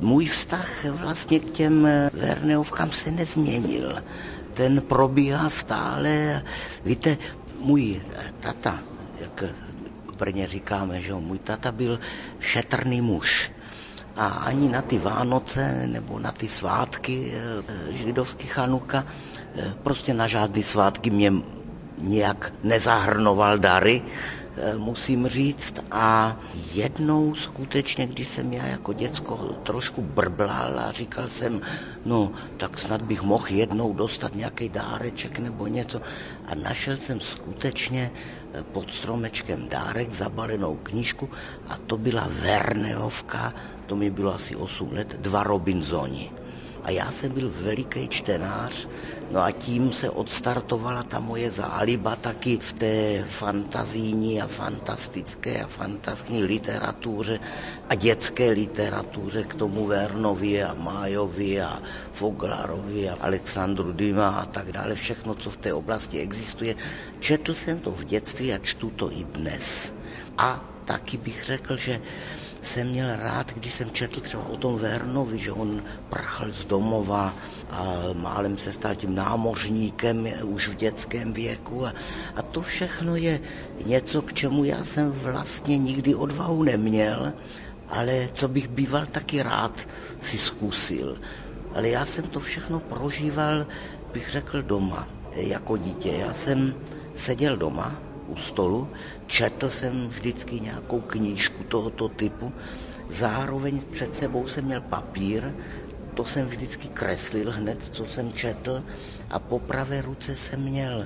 můj vztah vlastně k těm Verneovkám se nezměnil. Ten probíhá stále. Víte, můj tata, jak v Brně říkáme, že můj tata byl šetrný muž. A ani na ty Vánoce nebo na ty svátky židovský Chanuka, prostě na žádný svátky mě nějak nezahrnoval dary, musím říct. A jednou skutečně, když jsem já jako děcko trošku brblal a říkal jsem, no tak snad bych mohl jednou dostat nějaký dáreček nebo něco. A našel jsem skutečně pod stromečkem dárek, zabalenou knížku a to byla Verneovka, to mi bylo asi 8 let, 2 Robinsoni. A já jsem byl veliký čtenář, no a tím se odstartovala ta moje záliba taky v té fantazijní a fantastické a fantaskní literatuře a dětské literatuře k tomu Vernovi a Májovi a Foglarovi a Alexandru Dumas a tak dále, všechno, co v té oblasti existuje. Četl jsem to v dětství a čtu to i dnes. A taky bych řekl, že jsem měl rád, když jsem četl třeba o tom Vernovi, že on prchl z domova a málem se stal tím námořníkem už v dětském věku a to všechno je něco, k čemu já jsem vlastně nikdy odvahu neměl, ale co bych býval taky rád si zkusil. Ale já jsem to všechno prožíval, bych řekl, doma jako dítě. Já jsem seděl doma u stolu, četl jsem vždycky nějakou knížku tohoto typu, zároveň před sebou jsem měl papír, to jsem vždycky kreslil hned, co jsem četl, a po pravé ruce jsem měl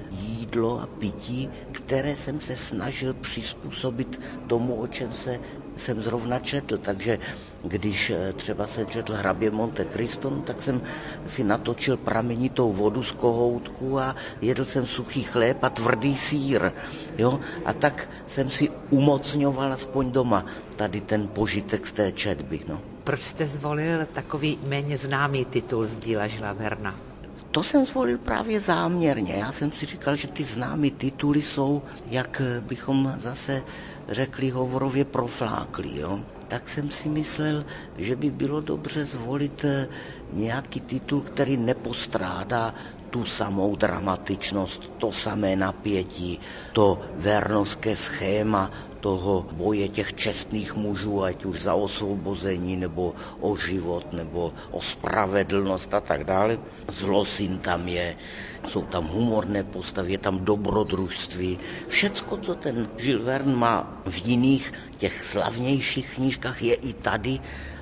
jídlo a pití, které jsem se snažil přizpůsobit tomu, o čem jsem zrovna četl. Takže když třeba jsem četl Hrabě Monte Cristo, tak jsem si natočil pramenitou vodu z kohoutku a jedl jsem suchý chléb a tvrdý sýr. Jo? A tak jsem si umocňoval aspoň doma tady ten požitek z té četby. No. Proč jste zvolil takový méně známý titul z díla Žila Verna? To jsem zvolil právě záměrně. Já jsem si říkal, že ty známé tituly jsou, jak bychom zase řekli hovorově, profláklí. Jo? Tak jsem si myslel, že by bylo dobře zvolit nějaký titul, který nepostrádá tu samou dramatičnost, to samé napětí, to vernovské schéma toho boje těch čestných mužů, ať už za osvobození, nebo o život, nebo o spravedlnost a tak dále. Zlosin tam je, jsou tam humorné postavy, je tam dobrodružství. Všecko, co ten Jules Verne má v jiných těch slavnějších knížkách, je i tady.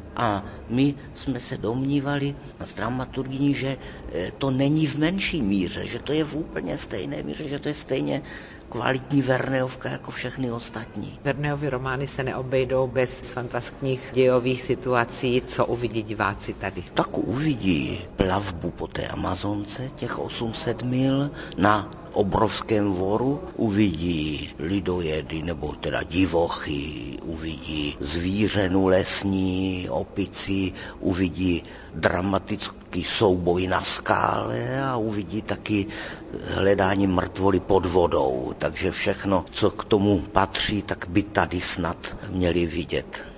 A my jsme se domnívali s dramaturgyní, že to není v menší míře, že to je v úplně stejné míře, že to je stejně kvalitní Verneovka jako všechny ostatní. Verneovy romány se neobejdou bez fantastických dějových situací. Co uvidí diváci tady? Tak uvidí plavbu po té Amazonce, těch 800 mil na obrovském voru, uvidí lidojedy, nebo teda divochy, uvidí zvířenu lesní, opici, uvidí dramatický souboj na skále a uvidí taky hledání mrtvoly pod vodou. Takže všechno, co k tomu patří, tak by tady snad měli vidět.